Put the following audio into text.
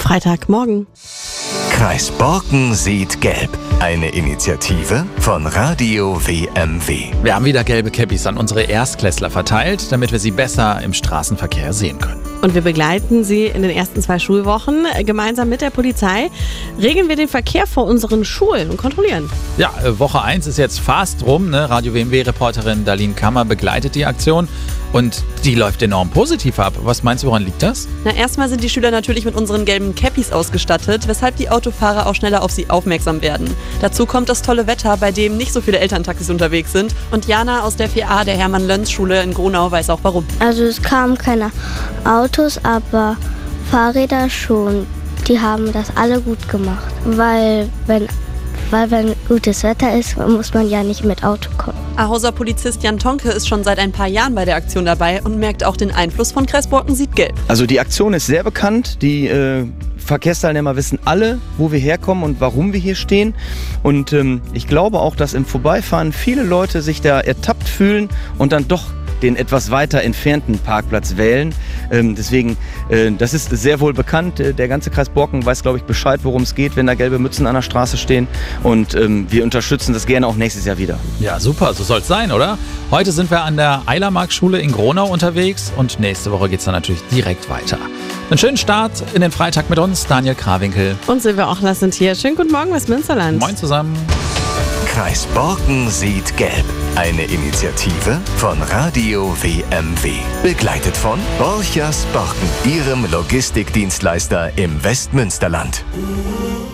Freitagmorgen. Kreis Borken sieht gelb. Eine Initiative von Radio WMW. Wir haben wieder gelbe Käppis an unsere Erstklässler verteilt, damit wir sie besser im Straßenverkehr sehen können. Und wir begleiten sie in den ersten 2 Schulwochen. Gemeinsam mit der Polizei regeln wir den Verkehr vor unseren Schulen und kontrollieren. Ja, Woche 1 ist jetzt fast rum. Ne? Radio WMW-Reporterin Darlene Kammer begleitet die Aktion. Und die läuft enorm positiv ab. Was meinst du, woran liegt das? Erstmal sind die Schüler natürlich mit unseren gelben Cappies ausgestattet, weshalb die Autofahrer auch schneller auf sie aufmerksam werden. Dazu kommt das tolle Wetter, bei dem nicht so viele Elterntaxis unterwegs sind. Und Jana aus der 4a der Hermann-Löns-Schule in Gronau weiß auch warum. Also es kamen keine Autos, aber Fahrräder schon. Die haben das alle gut gemacht. Weil wenn gutes Wetter ist, muss man ja nicht mit Auto kommen. Ahauser Polizist Jan Tonke ist schon seit ein paar Jahren bei der Aktion dabei und merkt auch den Einfluss von Kreis Borken sieht gelb. Also die Aktion ist sehr bekannt. Die Verkehrsteilnehmer wissen alle, wo wir herkommen und warum wir hier stehen. Und ich glaube auch, dass im Vorbeifahren viele Leute sich da ertappt fühlen und dann doch den etwas weiter entfernten Parkplatz wählen. Deswegen, das ist sehr wohl bekannt. Der ganze Kreis Borken weiß, glaube ich, Bescheid, worum es geht, wenn da gelbe Mützen an der Straße stehen. Und wir unterstützen das gerne auch nächstes Jahr wieder. Ja, super, so soll es sein, oder? Heute sind wir an der Eilermark-Schule in Gronau unterwegs und nächste Woche geht es dann natürlich direkt weiter. Einen schönen Start in den Freitag mit uns, Daniel Krawinkel. Und Silvia Ochler sind hier. Schönen guten Morgen, Westmünsterland. Moin zusammen. Kreis Borken sieht gelb. Eine Initiative von Radio WMW. Begleitet von Borchers Borken, Ihrem Logistikdienstleister im Westmünsterland.